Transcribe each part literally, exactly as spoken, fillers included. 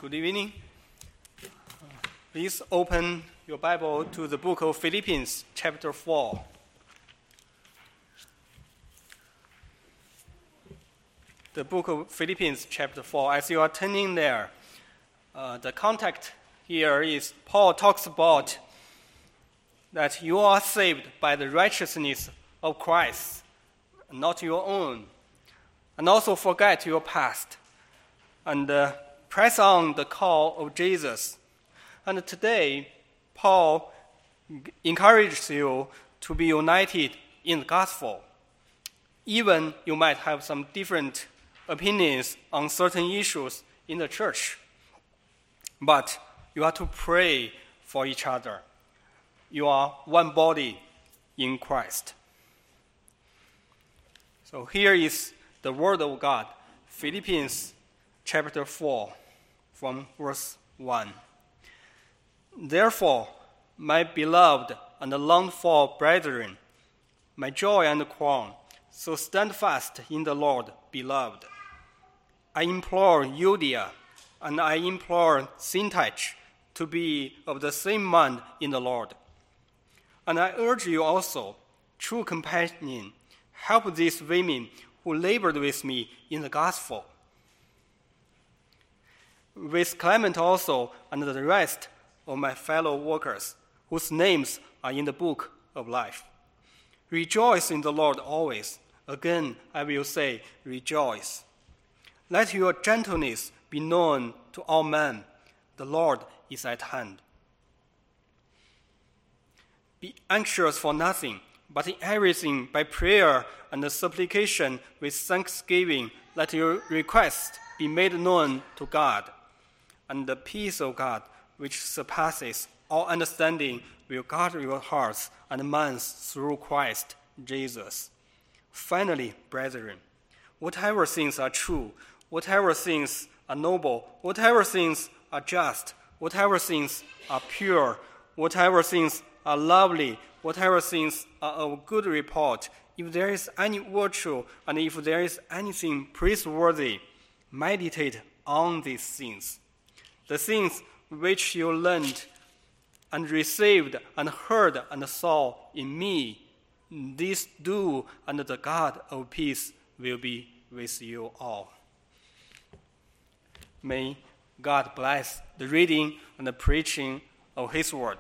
Good evening. Please open your Bible to the book of Philippians, chapter four. The book of Philippians, chapter four. As you are turning there, uh, the context here is Paul talks about that you are saved by the righteousness of Christ, not your own. And also forget your past and uh, press on the call of Jesus. And today, Paul encourages you to be united in the gospel. Even you might have some different opinions on certain issues in the church, but you are to pray for each other. You are one body in Christ. So here is the word of God, Philippians chapter four, from verse one. Therefore, my beloved and longed-for brethren, my joy and crown, so stand fast in the Lord, beloved. I implore Euodia and I implore Syntyche to be of the same mind in the Lord. And I urge you also, true companion, help these women who labored with me in the gospel. With Clement also and the rest of my fellow workers, whose names are in the book of life. Rejoice in the Lord always. Again, I will say, rejoice. Let your gentleness be known to all men. The Lord is at hand. Be anxious for nothing, but in everything by prayer and supplication with thanksgiving, let your requests be made known to God. And the peace of God, which surpasses all understanding, will guard your hearts and minds through Christ Jesus. Finally, brethren, whatever things are true, whatever things are noble, whatever things are just, whatever things are pure, whatever things are lovely, whatever things are of good report, if there is any virtue and if there is anything praiseworthy, meditate on these things. The things which you learned and received and heard and saw in me, these do, and the God of peace will be with you all. May God bless the reading and the preaching of His word.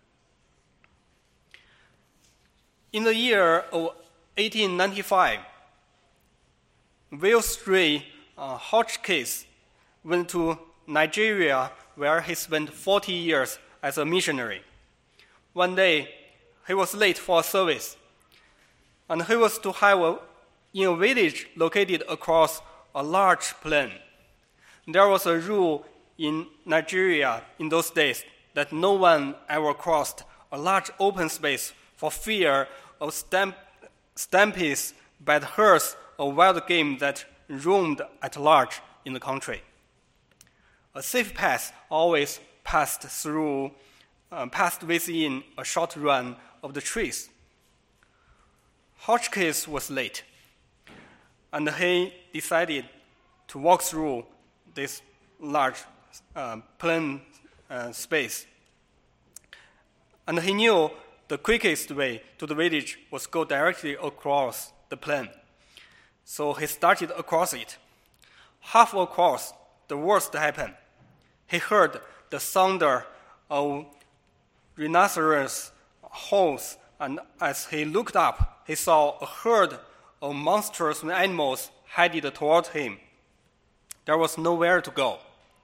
In the year of eighteen ninety-five, Will Street uh, Hotchkiss went to Nigeria, where he spent forty years as a missionary. One day, he was late for a service, and he was to have a, in a village located across a large plain. There was a rule in Nigeria in those days that no one ever crossed a large open space for fear of stamp, stampedes by the herds of wild game that roamed at large in the country. A safe path always passed through, uh, passed within a short run of the trees. Hotchkiss was late, and he decided to walk through this large uh, plain uh, space. And he knew the quickest way to the village was go directly across the plain. So he started across it. Half across, the worst happened. He heard the thunder of rhinoceros horns, and as he looked up, he saw a herd of monstrous animals headed toward him. There was nowhere to go.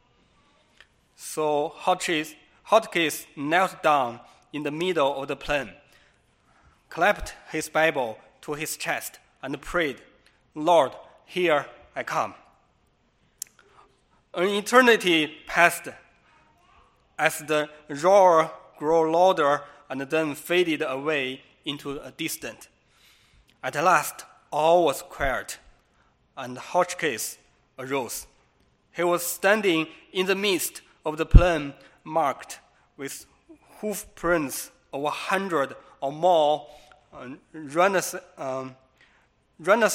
So Hotchkiss, Hotchkiss knelt down in the middle of the plain, clapped his Bible to his chest, and prayed, Lord, here I come. An eternity passed as the roar grew louder and then faded away into a distance. At last, all was quiet, and Hotchkiss arose. He was standing in the midst of the plain marked with hoof prints of a hundred or more uh, rhinoceros, um,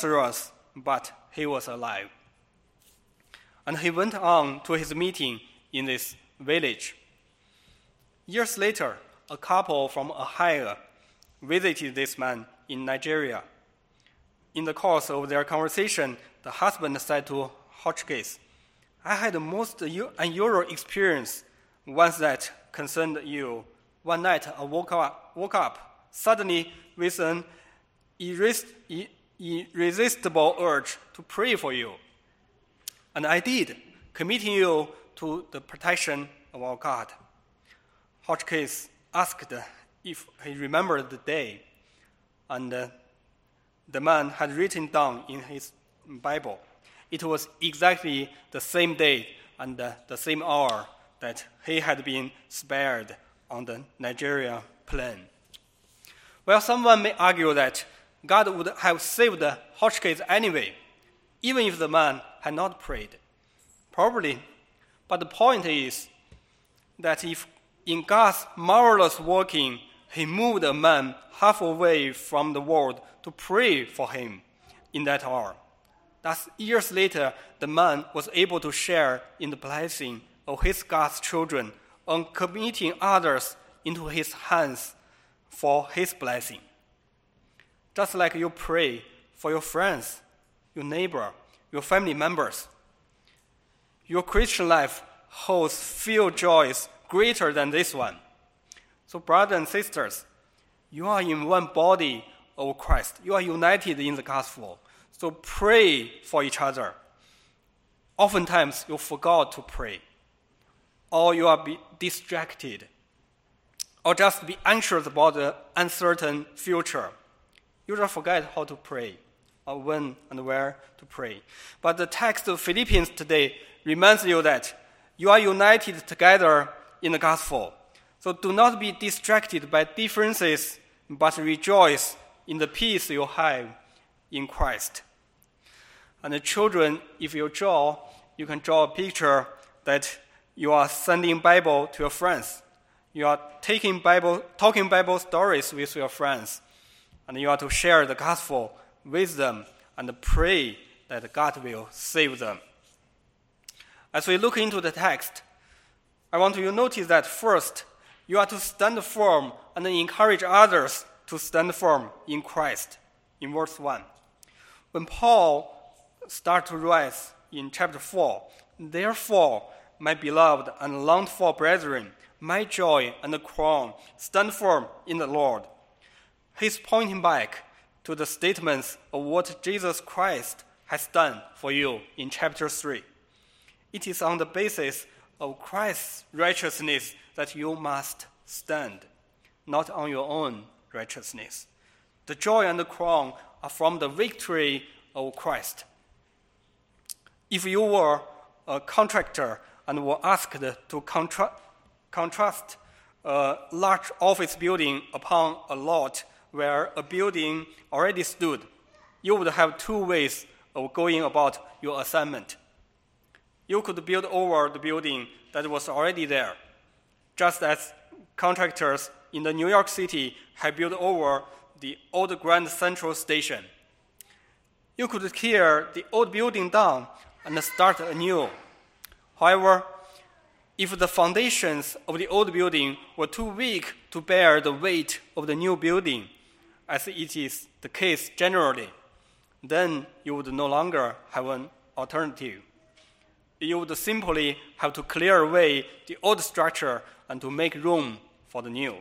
rhinoceros, but he was alive. And he went on to his meeting in this village. Years later, a couple from Ohio visited this man in Nigeria. In the course of their conversation, the husband said to Hotchkiss, "I had the most unusual experience, one that concerned you. One night I woke up, woke up suddenly with an irres- irresistible urge to pray for you. And I did, committing you to the protection of our God." Hotchkiss asked if he remembered the day, and uh, the man had written down in his Bible. It was exactly the same day and uh, the same hour that he had been spared on the Nigeria plain. Well, someone may argue that God would have saved Hotchkiss anyway, even if the man had not prayed. Probably, but the point is that if in God's marvelous working, he moved a man halfway from the world to pray for him in that hour, thus years later, the man was able to share in the blessing of his God's children on committing others into his hands for his blessing. Just like you pray for your friends, your neighbor, your family members, your Christian life holds few joys greater than this one. So brothers and sisters, you are in one body of Christ. You are united in the gospel. So pray for each other. Oftentimes you forgot to pray, or you are be distracted, or just be anxious about the uncertain future. You just forget how to pray, or when and where to pray. But the text of Philippians today reminds you that you are united together in the gospel. So do not be distracted by differences, but rejoice in the peace you have in Christ. And the children, if you draw, you can draw a picture that you are sending Bible to your friends. You are taking Bible, talking Bible stories with your friends, and you are to share the gospel with them and pray that God will save them. As we look into the text, I want you to notice that first, you are to stand firm and encourage others to stand firm in Christ, in verse one. When Paul starts to write in chapter four, "Therefore, my beloved and longed-for brethren, my joy and the crown, stand firm in the Lord." He's pointing back to the statements of what Jesus Christ has done for you in chapter three. It is on the basis of Christ's righteousness that you must stand, not on your own righteousness. The joy and the crown are from the victory of Christ. If you were a contractor and were asked to contra- contrast a large office building upon a lot where a building already stood, you would have two ways of going about your assignment. You could build over the building that was already there, just as contractors in the New York City have built over the old Grand Central Station. You could tear the old building down and start anew. However, if the foundations of the old building were too weak to bear the weight of the new building, as it is the case generally, then you would no longer have an alternative. You would simply have to clear away the old structure and to make room for the new.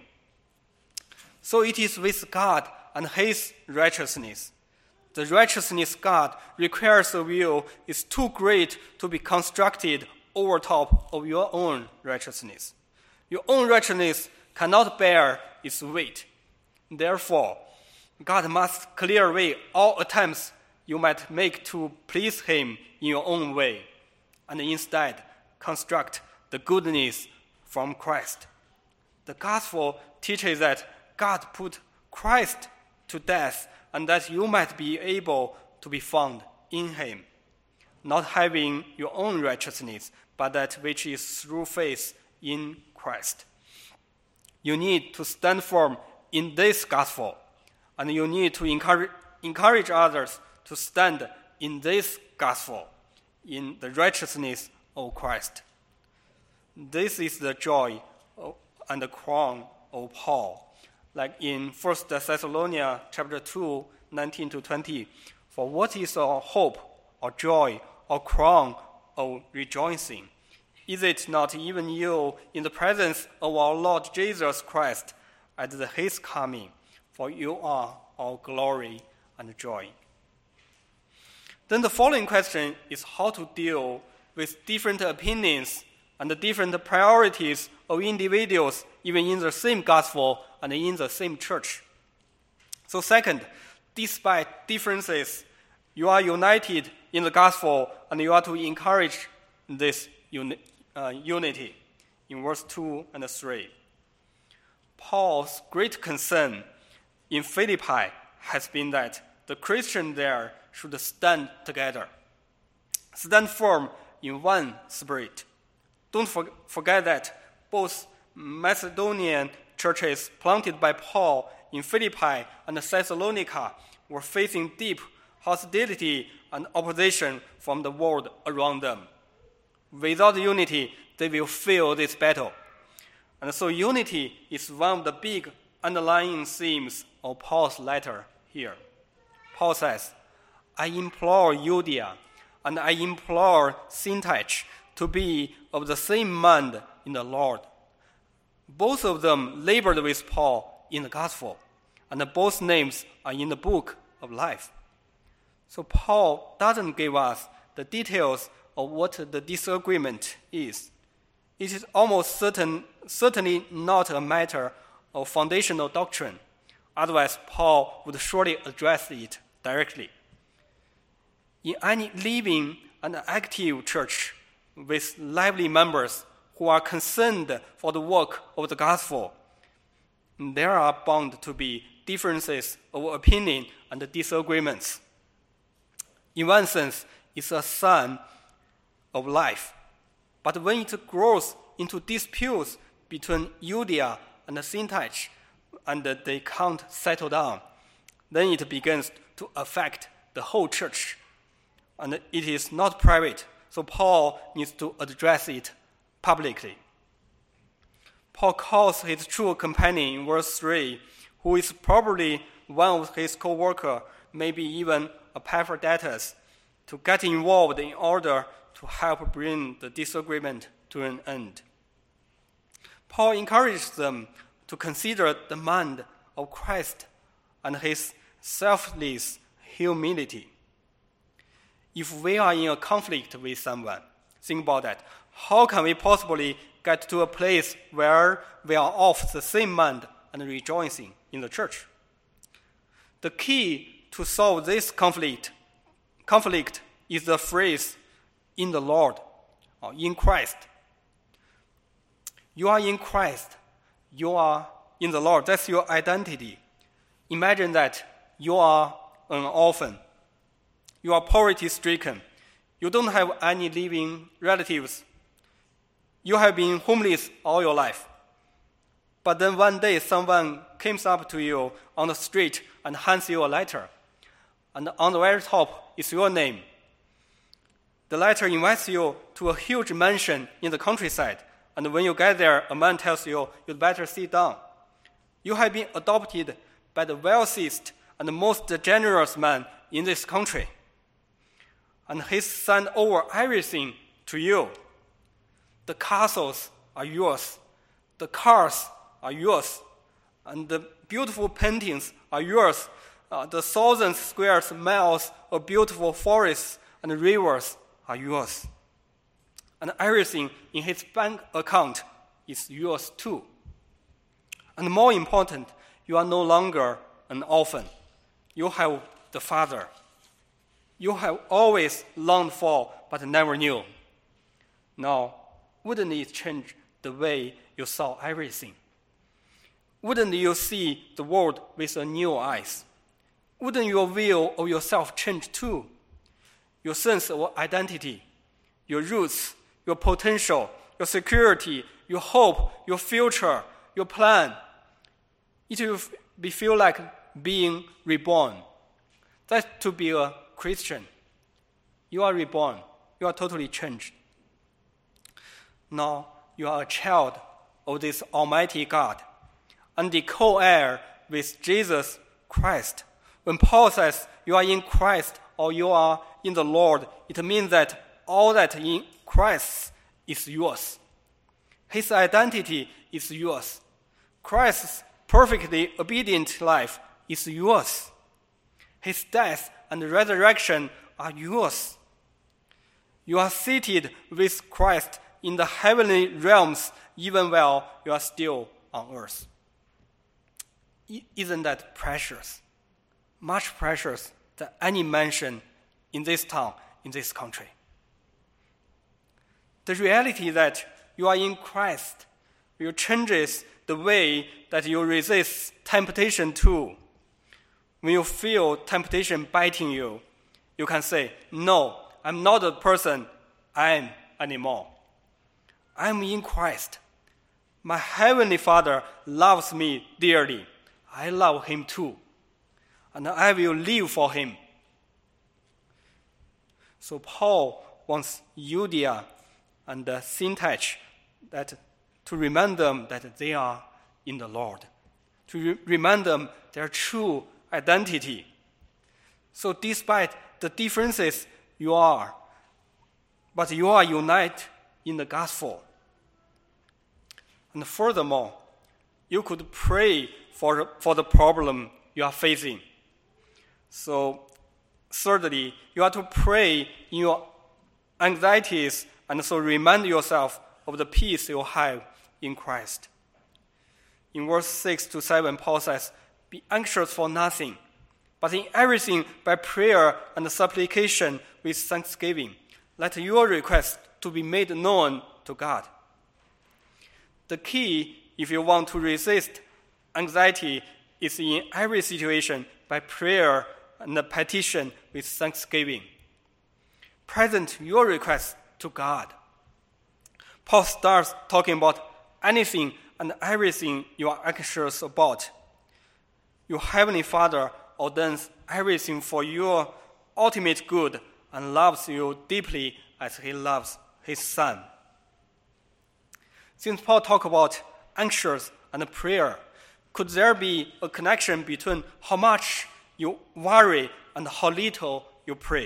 So it is with God and His righteousness. The righteousness God requires of you is too great to be constructed over top of your own righteousness. Your own righteousness cannot bear its weight. Therefore, God must clear away all attempts you might make to please Him in your own way, and instead construct the goodness from Christ. The gospel teaches that God put Christ to death and that you might be able to be found in Him, not having your own righteousness, but that which is through faith in Christ. You need to stand firm in this gospel, and you need to encourage, encourage others to stand in this gospel, in the righteousness of Christ. This is the joy and the crown of Paul. Like in First Thessalonians chapter two, nineteen to twenty, for what is our hope, or joy, or crown, or rejoicing? Is it not even you in the presence of our Lord Jesus Christ at the, his coming? For you are our glory and joy. Then the following question is how to deal with different opinions and the different priorities of individuals, even in the same gospel and in the same church. So second, despite differences, you are united in the gospel, and you are to encourage this uni- uh, unity in verse two and three. Paul's great concern in Philippi has been that the Christians there should stand together, stand firm in one spirit. Don't for- forget that both Macedonian churches planted by Paul in Philippi and Thessalonica were facing deep hostility and opposition from the world around them. Without unity, they will fail this battle. And so unity is one of the big underlying themes of Paul's letter here. Paul says, I implore Euodia and I implore Syntyche to be of the same mind in the Lord. Both of them labored with Paul in the gospel, and both names are in the book of life. So Paul doesn't give us the details of what the disagreement is. It is almost certain, certainly not a matter of foundational doctrine. Otherwise, Paul would surely address it directly. In any living and active church with lively members who are concerned for the work of the gospel, there are bound to be differences of opinion and disagreements. In one sense, it's a sign of life. But when it grows into disputes between Euodia and Syntyche, and they can't settle down, then it begins to affect the whole church. And it is not private, so Paul needs to address it publicly. Paul calls his true companion in verse three, who is probably one of his co-workers, maybe even Epaphroditus, to get involved in order to help bring the disagreement to an end. Paul encourages them to consider the mind of Christ and his selfless humility. If we are in a conflict with someone, think about that. How can we possibly get to a place where we are of the same mind and rejoicing in the church? The key to solve this conflict, conflict is the phrase, in the Lord, or in Christ. You are in Christ. You are in the Lord. That's your identity. Imagine that you are an orphan. You are poverty-stricken. You don't have any living relatives. You have been homeless all your life. But then one day someone comes up to you on the street and hands you a letter. And on the very top is your name. The letter invites you to a huge mansion in the countryside. And when you get there, a man tells you, you'd better sit down. You have been adopted by the wealthiest and most generous man in this country. And he's sent over everything to you. The castles are yours. The cars are yours. And the beautiful paintings are yours. Uh, the thousand square miles of beautiful forests and rivers are yours. And everything in his bank account is yours too. And more important, you are no longer an orphan. You have the Father. You have always longed for, but never knew. Now, wouldn't it change the way you saw everything? Wouldn't you see the world with a new eyes? Wouldn't your view of yourself change too? Your sense of identity, your roots, your potential, your security, your hope, your future, your plan. It will be feel like being reborn. That's to be a Christian. You are reborn. You are totally changed. Now, you are a child of this Almighty God and the co-heir with Jesus Christ. When Paul says you are in Christ or you are in the Lord, it means that all that in Christ is yours. His identity is yours. Christ's perfectly obedient life is yours. His death and resurrection are yours. You are seated with Christ in the heavenly realms even while you are still on earth. Isn't that precious? Much precious than any mansion in this town, in this country. The reality that you are in Christ will change the way that you resist temptation too. When you feel temptation biting you, you can say, no, I'm not the person I am anymore. I'm in Christ. My Heavenly Father loves me dearly. I love Him too. And I will live for Him. So Paul wants Euodia and Syntyche that to remind them that they are in the Lord, to re- remind them their true identity. So despite the differences you are, but you are united in the gospel. And furthermore, you could pray for, for the problem you are facing. So thirdly, you are to pray in your anxieties and so remind yourself of the peace you have in Christ. In verse six to seven, Paul says, be anxious for nothing, but in everything by prayer and supplication with thanksgiving. Let your request to be made known to God. The key, if you want to resist anxiety, is in every situation by prayer and petition with thanksgiving. Present your request to God. Paul starts talking about anything and everything you are anxious about. Your Heavenly Father ordains everything for your ultimate good and loves you deeply as He loves His Son. Since Paul talked about anxious and prayer, could there be a connection between how much you worry and how little you pray?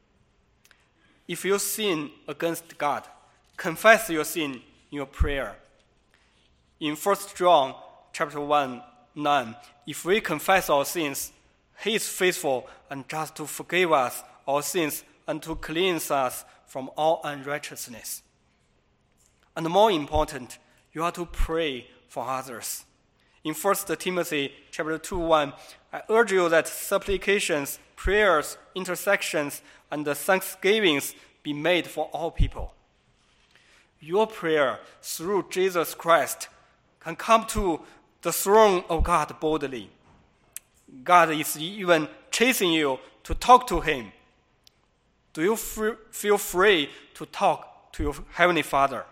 If you sin against God, confess your sin in your prayer. In First John chapter one, nine, if we confess our sins, He is faithful and just to forgive us our sins and to cleanse us from all unrighteousness. And more important, you are to pray for others. In First Timothy chapter two, one, I urge you that supplications, prayers, intercessions, and thanksgivings be made for all people. Your prayer through Jesus Christ can come to the throne of God boldly. God is even chasing you to talk to Him. Do you f- feel free to talk to your Heavenly Father?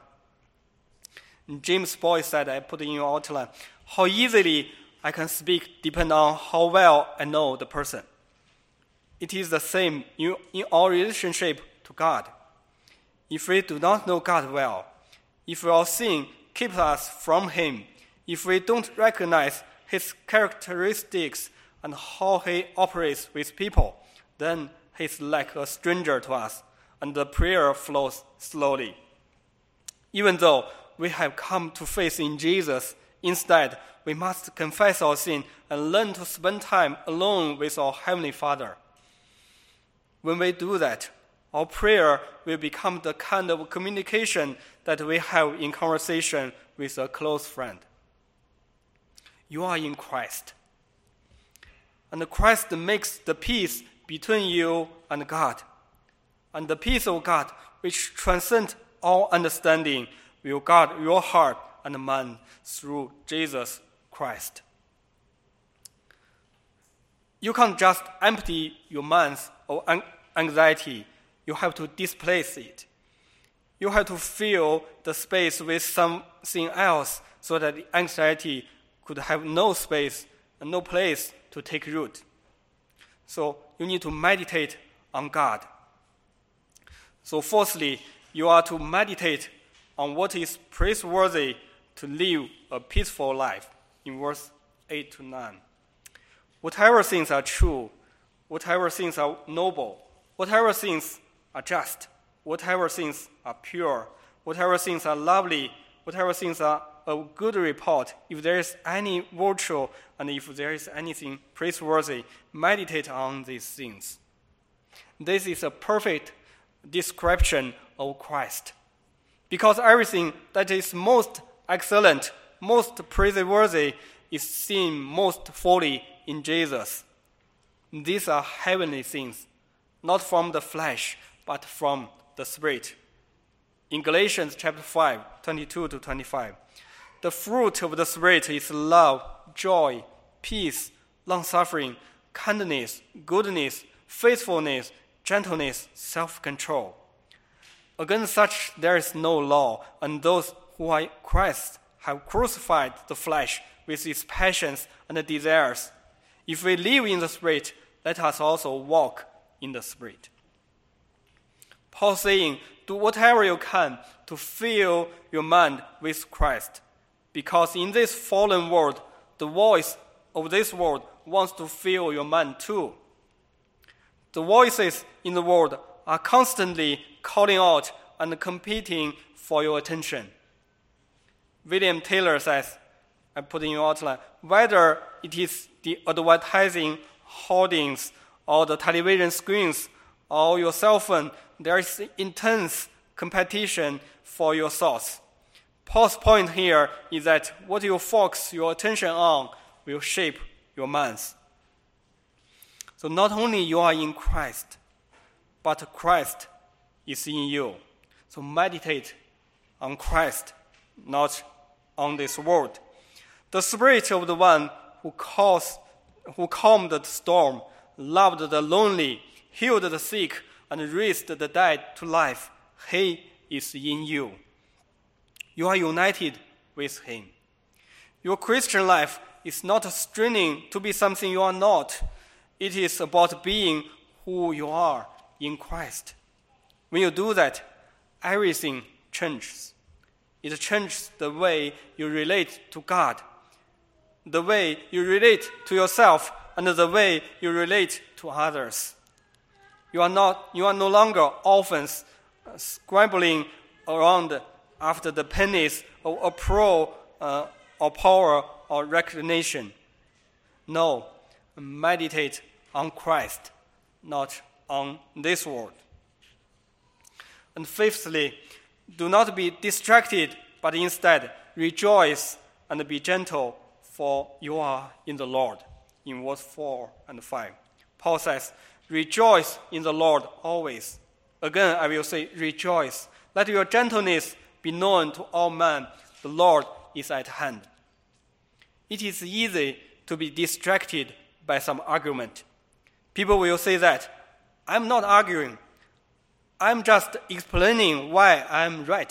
James Boyce said, I put in your outline, how easily I can speak depends on how well I know the person. It is the same in, in our relationship to God. If we do not know God well, if our sin keeps us from Him, if we don't recognize His characteristics and how He operates with people, then He's like a stranger to us, and the prayer flows slowly. Even though we have come to faith in Jesus, instead, we must confess our sin and learn to spend time alone with our Heavenly Father. When we do that, our prayer will become the kind of communication that we have in conversation with a close friend. You are in Christ. And Christ makes the peace between you and God. And the peace of God, which transcends all understanding, will guard your heart and mind through Jesus Christ. You can't just empty your mind of anxiety. You have to displace it. You have to fill the space with something else so that the anxiety could have no space and no place to take root. So you need to meditate on God. So fourthly, you are to meditate on what is praiseworthy to live a peaceful life, in verse eight to nine. Whatever things are true, whatever things are noble, whatever things are just, whatever things are pure, whatever things are lovely, whatever things are of good report, if there is any virtue and if there is anything praiseworthy, meditate on these things. This is a perfect description of Christ. Because everything that is most excellent, most praiseworthy, is seen most fully in Jesus. These are heavenly things, not from the flesh, but from the Spirit. In Galatians chapter five, twenty-two to twenty-five, the fruit of the Spirit is love, joy, peace, long-suffering, kindness, goodness, faithfulness, gentleness, self-control. Against such there is no law, and those who are Christ have crucified the flesh with its passions and desires. If we live in the Spirit, let us also walk in the Spirit. Paul saying, do whatever you can to fill your mind with Christ, because in this fallen world, the voice of this world wants to fill your mind too. The voices in the world are constantly calling out and competing for your attention. William Taylor says, I put in your outline, whether it is the advertising hoardings or the television screens or your cell phone, there is intense competition for your thoughts. Paul's point here is that what you focus your attention on will shape your minds. So not only you are in Christ, but Christ is in you. So meditate on Christ, not on this world. The Spirit of the one who calls, who calmed the storm, loved the lonely, healed the sick, and raised the dead to life, he is in you. You are united with him. Your Christian life is not straining to be something you are not. It is about being who you are in Christ. When you do that, everything changes. It changes the way you relate to God, the way you relate to yourself, and the way you relate to others. You are not. You are no longer orphans uh, scrambling around after the pennies of approval uh, or power or recognition. No, meditate on Christ, not on this world. And fifthly, do not be distracted, but instead rejoice and be gentle, for you are in the Lord. In verse four and five, Paul says, rejoice in the Lord always. Again, I will say, rejoice. Let your gentleness be known to all men. The Lord is at hand. It is easy to be distracted by some argument. People will say that, I'm not arguing. I'm just explaining why I'm right.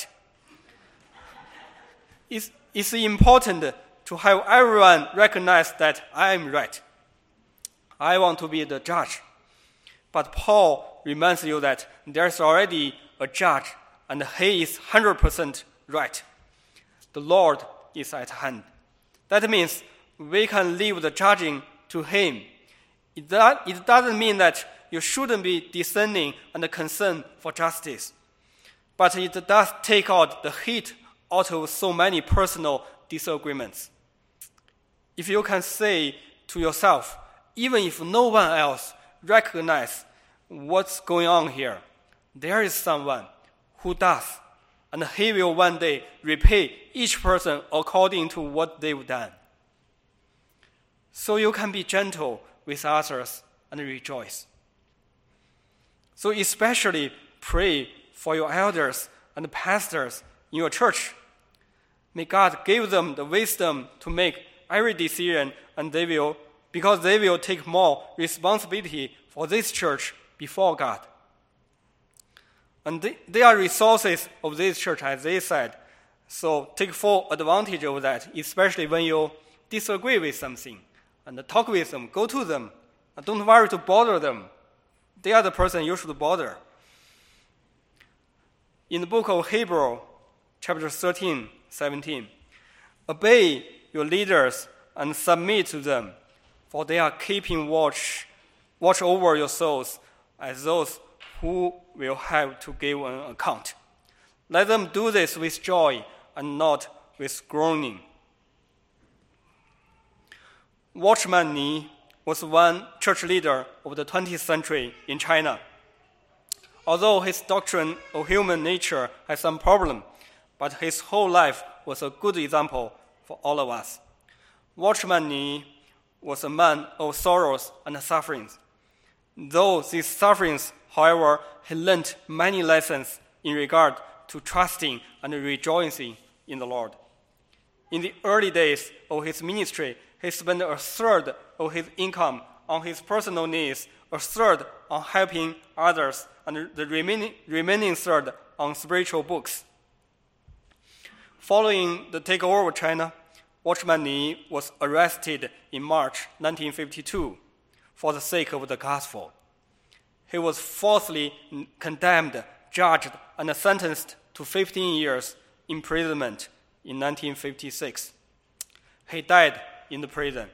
It's, it's important to have everyone recognize that I'm right. I want to be the judge. But Paul reminds you that there's already a judge, and he is one hundred percent right. The Lord is at hand. That means we can leave the judging to him. It, do, it doesn't mean that you shouldn't be discerning and concerned for justice. But it does take out the heat out of so many personal disagreements. If you can say to yourself, even if no one else recognizes what's going on here, there is someone who does, and he will one day repay each person according to what they've done. So you can be gentle with others and rejoice. So especially pray for your elders and pastors in your church. May God give them the wisdom to make every decision, and they will, because they will take more responsibility for this church before God. And they, they are resources of this church, as they said. So take full advantage of that, especially when you disagree with something. And talk with them, go to them. And don't worry to bother them. They are the person you should bother. In the book of Hebrew, chapter thirteen, seventeen. Obey your leaders and submit to them, for they are keeping watch, watch over your souls as those who will have to give an account. Let them do this with joy and not with groaning. Watchman Nee was one church leader of the twentieth century in China. Although his doctrine of human nature had some problem, but his whole life was a good example for all of us. Watchman Nee was a man of sorrows and sufferings. Though these sufferings, however, he learned many lessons in regard to trusting and rejoicing in the Lord. In the early days of his ministry, he spent a third of his income on his personal needs, a third on helping others, and the remaining, remaining third on spiritual books. Following the takeover of China, Watchman Nee was arrested in March nineteen fifty-two for the sake of the gospel. He was falsely condemned, judged, and sentenced to fifteen years imprisonment in nineteen fifty-six. He died in the prison.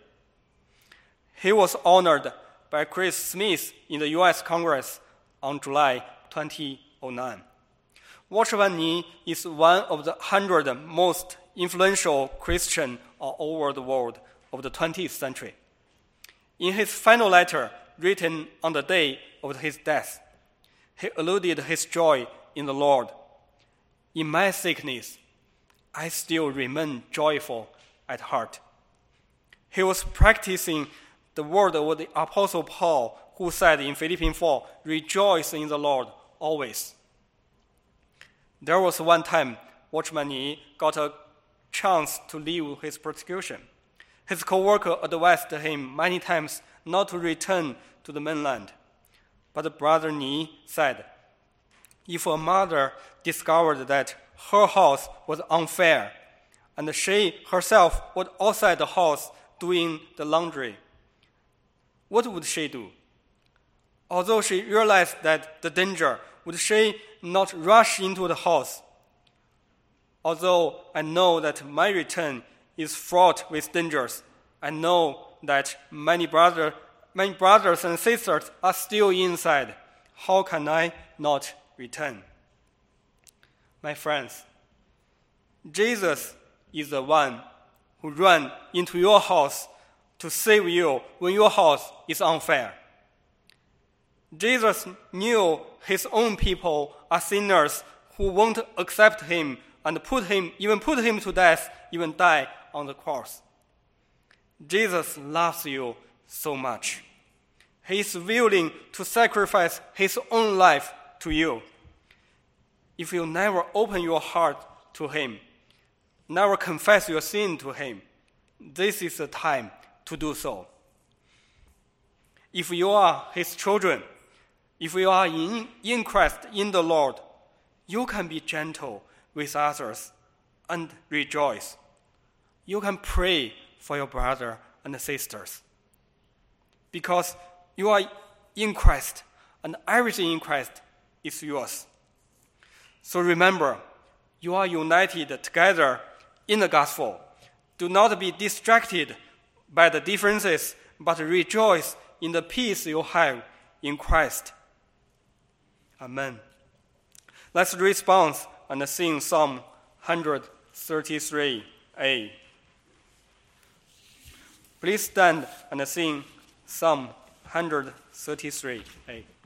He was honored by Chris Smith in the U S Congress on July twenty oh nine. Watchman Nee is one of the hundred most influential Christians all over the world of the twentieth century. In his final letter, written on the day of his death, he alluded his joy in the Lord. In my sickness, I still remain joyful at heart. He was practicing the word of the Apostle Paul, who said in Philippians four, "Rejoice in the Lord always." There was one time Watchman Nee got a chance to leave his persecution. His co-worker advised him many times not to return to the mainland. But Brother Nee said, if a mother discovered that her house was unfair, and she herself was outside the house doing the laundry, what would she do? Although she realized that the danger, would she not rush into the house? Although I know that my return is fraught with dangers, I know that many, brother, many brothers and sisters are still inside. How can I not return? My friends, Jesus is the one who ran into your house to save you when your house is unfair. Jesus knew his own people are sinners who won't accept him and put him, even put him to death, even die on the cross. Jesus loves you so much. He is willing to sacrifice his own life to you. If you never open your heart to him, never confess your sin to him, this is the time to do so. If you are his children, if you are in, in Christ, in the Lord, you can be gentle with others and rejoice. You can pray for your brother and sisters because you are in Christ and everything in Christ is yours. So remember, you are united together in the gospel. Do not be distracted by the differences, but rejoice in the peace you have in Christ. Amen. Let's respond and sing Psalm one thirty-three A. Please stand and sing Psalm one thirty-three A.